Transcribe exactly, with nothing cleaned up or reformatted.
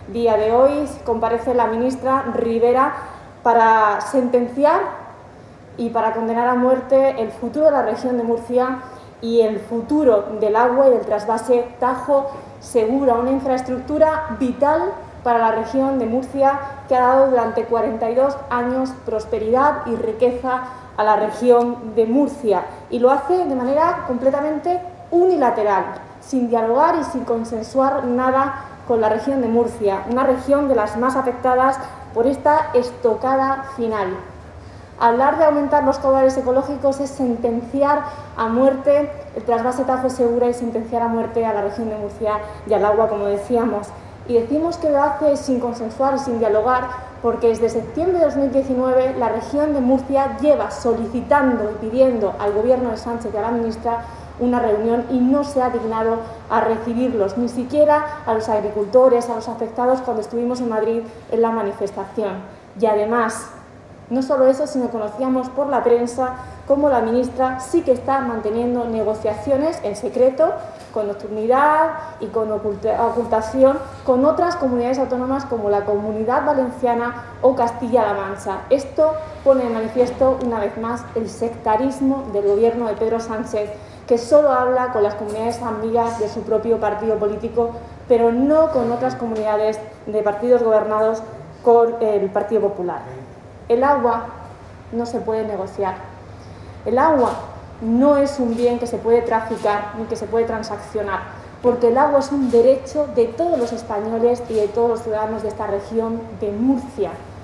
día de hoy comparece la ministra Ribera para sentenciar y para condenar a muerte el futuro de la región de Murcia y el futuro del agua y del trasvase Tajo Segura, una infraestructura vital para la región de Murcia que ha dado durante cuarenta y dos años prosperidad y riqueza a la región de Murcia, y lo hace de manera completamente unilateral, sin dialogar y sin consensuar nada con la región de Murcia, una región de las más afectadas por esta estocada final. Hablar de aumentar los caudales ecológicos es sentenciar a muerte el trasvase Tajo Segura y sentenciar a muerte a la región de Murcia y al agua, como decíamos. Y decimos que lo hace sin consensuar y sin dialogar porque desde septiembre de dos mil diecinueve la región de Murcia lleva solicitando y pidiendo al Gobierno de Sánchez y a la ministra una reunión y no se ha dignado a recibirlos, ni siquiera a los agricultores, a los afectados cuando estuvimos en Madrid en la manifestación. Y además, no solo eso, sino conocíamos por la prensa cómo la ministra sí que está manteniendo negociaciones en secreto, con nocturnidad y con ocultación con otras comunidades autónomas como la Comunidad Valenciana o Castilla-La Mancha. Esto pone de manifiesto una vez más el sectarismo del Gobierno de Pedro Sánchez, que solo habla con las comunidades amigas de su propio partido político, pero no con otras comunidades de partidos gobernados por el Partido Popular. El agua no se puede negociar. El agua no es un bien que se puede traficar ni que se puede transaccionar, porque el agua es un derecho de todos los españoles y de todos los ciudadanos de esta región de Murcia.